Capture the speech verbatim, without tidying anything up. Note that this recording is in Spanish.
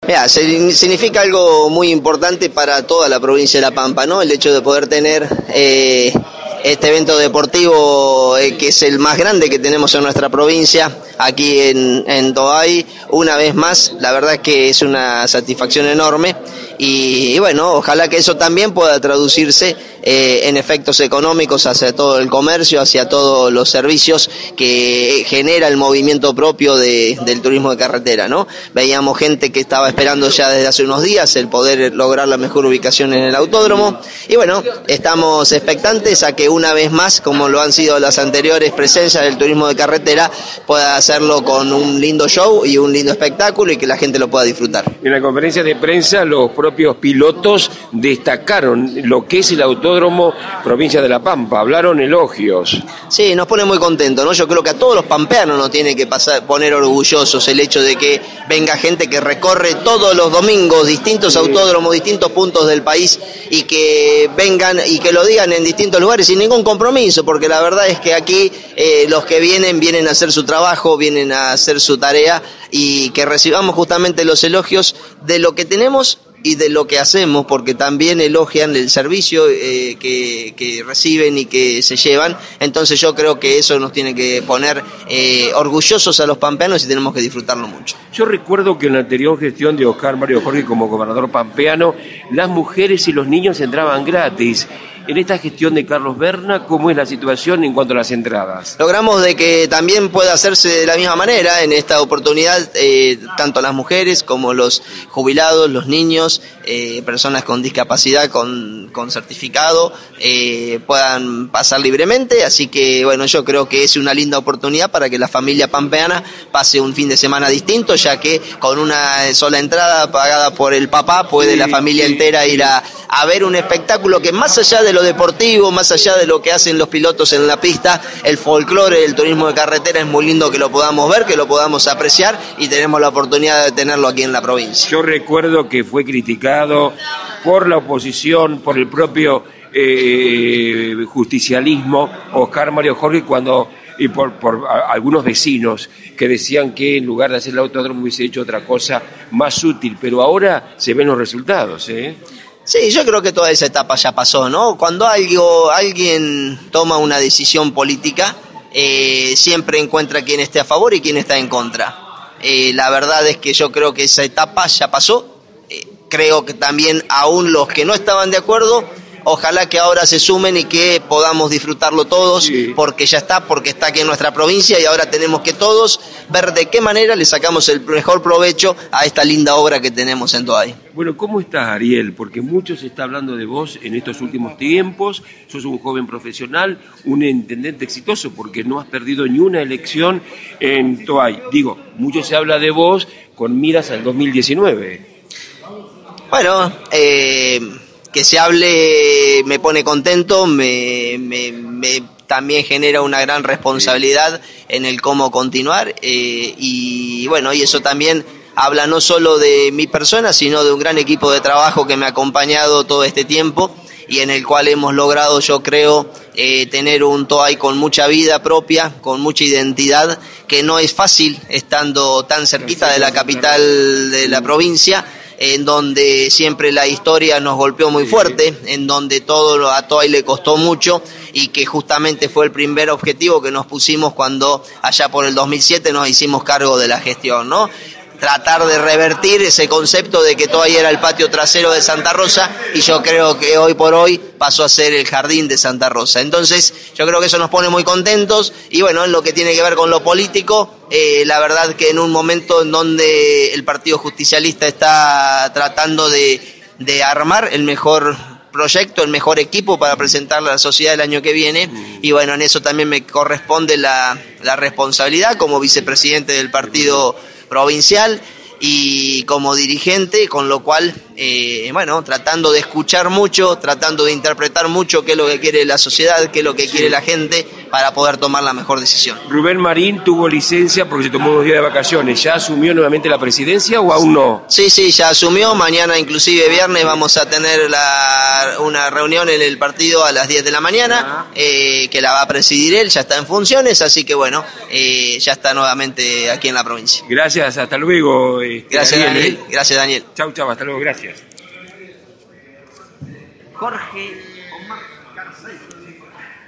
Mira, significa algo muy importante para toda la provincia de La Pampa, ¿no? El hecho de poder tener eh, este evento deportivo eh, que es el más grande que tenemos en nuestra provincia, aquí en, en Toay, una vez más, la verdad es que es una satisfacción enorme y, y bueno, ojalá que eso también pueda traducirse eh, en efectos económicos hacia todo el comercio, hacia todos los servicios que genera el movimiento propio de, del turismo de carretera, ¿no? Veíamos gente que estaba esperando ya desde hace unos días el poder lograr la mejor ubicación en el autódromo y bueno, estamos expectantes a que una vez más, como lo han sido las anteriores presencias del turismo de carretera, pueda hacerlo con un lindo show y un lindo espectáculo y que la gente lo pueda disfrutar. En la conferencia de prensa los propios pilotos destacaron lo que es el autódromo provincia de La Pampa, hablaron elogios. Sí, nos pone muy contentos, ¿no? Yo creo que a todos los pampeanos nos tiene que pasar, poner orgullosos el hecho de que venga gente que recorre todos los domingos distintos sí. autódromos, distintos puntos del país y que vengan y que lo digan en distintos lugares sin ningún compromiso, porque la verdad es que aquí eh, los que vienen, vienen a hacer su trabajo, vienen a hacer su tarea y que recibamos justamente los elogios de lo que tenemos y de lo que hacemos, porque también elogian el servicio eh, que, que reciben y que se llevan. Entonces yo creo que eso nos tiene que poner eh, orgullosos a los pampeanos y tenemos que disfrutarlo mucho. Yo recuerdo que en la anterior gestión de Oscar Mario Jorge como gobernador pampeano, las mujeres y los niños entraban gratis. En esta gestión de Carlos Berna, ¿cómo es la situación en cuanto a las entradas? Logramos de que también pueda hacerse de la misma manera en esta oportunidad, eh, tanto las mujeres como los jubilados, los niños, eh, personas con discapacidad con, con certificado, eh, puedan pasar libremente, así que bueno, yo creo que es una linda oportunidad para que la familia pampeana pase un fin de semana distinto, ya que con una sola entrada pagada por el papá puede sí, la familia sí, entera ir a, a ver un espectáculo que más allá de lo deportivo, más allá de lo que hacen los pilotos en la pista, el folclore del turismo de carretera es muy lindo que lo podamos ver, que lo podamos apreciar y tenemos la oportunidad de tenerlo aquí en la provincia. Yo recuerdo que fue criticado por la oposición, por el propio eh, justicialismo, Oscar Mario Jorge, cuando y por, por a, algunos vecinos que decían que en lugar de hacer el autódromo hubiese hecho otra cosa más útil, pero ahora se ven los resultados, ¿eh? Sí, yo creo que toda esa etapa ya pasó, ¿no? Cuando algo, alguien toma una decisión política, eh, siempre encuentra quien esté a favor y quien está en contra. Eh, la verdad es que yo creo que esa etapa ya pasó. Eh, creo que también aún los que no estaban de acuerdo, ojalá que ahora se sumen y que podamos disfrutarlo todos, sí. porque ya está, porque está aquí en nuestra provincia y ahora tenemos que todos ver de qué manera le sacamos el mejor provecho a esta linda obra que tenemos en Toay. Bueno, ¿cómo estás, Ariel? Porque mucho se está hablando de vos en estos últimos tiempos, sos un joven profesional, un intendente exitoso, porque no has perdido ni una elección en Toay. Digo, mucho se habla de vos con miras al dos mil diecinueve. Bueno, eh... que se hable me pone contento, me, me, me también genera una gran responsabilidad en el cómo continuar eh, y bueno, y eso también habla no solo de mi persona, sino de un gran equipo de trabajo que me ha acompañado todo este tiempo y en el cual hemos logrado, yo creo, eh, tener un Toay con mucha vida propia, con mucha identidad, que no es fácil estando tan cerquita de la capital de la provincia, en donde siempre la historia nos golpeó muy fuerte, en donde todo a Toay le costó mucho y que justamente fue el primer objetivo que nos pusimos cuando allá por el dos mil siete nos hicimos cargo de la gestión, ¿no? Tratar de revertir ese concepto de que Toay era el patio trasero de Santa Rosa y yo creo que hoy por hoy pasó a ser el jardín de Santa Rosa. Entonces yo creo que eso nos pone muy contentos y bueno, en lo que tiene que ver con lo político, eh, la verdad que en un momento en donde el Partido Justicialista está tratando de, de armar el mejor proyecto, el mejor equipo para presentarle a la sociedad el año que viene y bueno, en eso también me corresponde la, la responsabilidad como vicepresidente del partido provincial y como dirigente, con lo cual, eh, bueno, tratando de escuchar mucho, tratando de interpretar mucho qué es lo que quiere la sociedad, qué es lo que quiere la gente, para poder tomar la mejor decisión. Rubén Marín tuvo licencia porque se tomó unos días de vacaciones. ¿Ya asumió nuevamente la presidencia o aún no? Sí, sí, ya asumió. Mañana, inclusive viernes, vamos a tener la, una reunión en el partido a las diez de la mañana, eh, que la va a presidir él, ya está en funciones, así que bueno, eh, ya está nuevamente aquí en la provincia. Gracias, hasta luego. Eh, Gracias, Daniel. Daniel. Gracias, Daniel. Chau, chau, hasta luego, gracias. Jorge Omar